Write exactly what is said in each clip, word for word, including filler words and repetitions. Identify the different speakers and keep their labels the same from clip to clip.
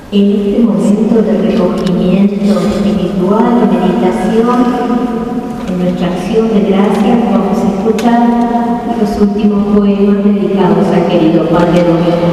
Speaker 1: En este momento de recogimiento espiritual y meditación, en nuestra acción de gracias, vamos a escuchar los últimos poemas dedicados al querido Padre Domingo.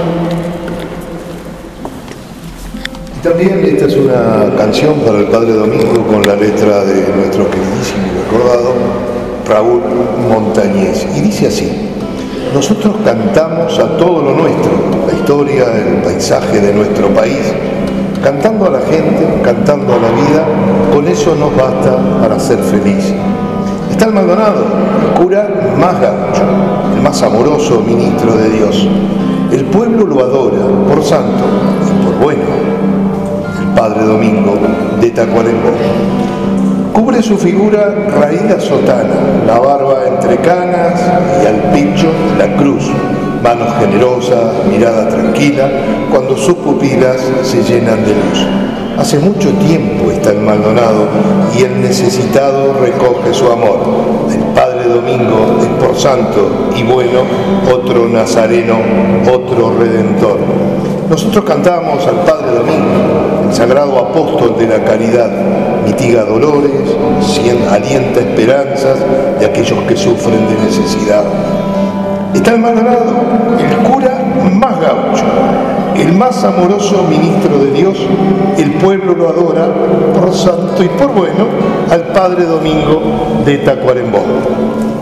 Speaker 2: También esta es una canción para el Padre Domingo con la letra de nuestro queridísimo y recordado Raúl Montañés. Y dice así: nosotros cantamos a todo lo nuestro, la historia, el paisaje de nuestro país, cantando a la gente, cantando a la vida, con eso nos basta para ser feliz. Está el Maldonado, el cura más gaucho, el más amoroso ministro de Dios. El pueblo lo adora por santo y por bueno. Padre Domingo de Tacuarembó. Cubre su figura raída sotana, la barba entre canas y al pecho la cruz, manos generosas, mirada tranquila, cuando sus pupilas se llenan de luz. Hace mucho tiempo está el Maldonado y el necesitado recoge su amor. El Padre Domingo es por santo y bueno, otro nazareno, otro redentor. Nosotros cantamos al Padre Domingo, el sagrado apóstol de la caridad, mitiga dolores, alienta esperanzas de aquellos que sufren de necesidad. Está el Maldonado, el cura más gaucho, el más amoroso ministro de Dios. El pueblo lo adora por santo y por bueno al Padre Domingo de Tacuarembó.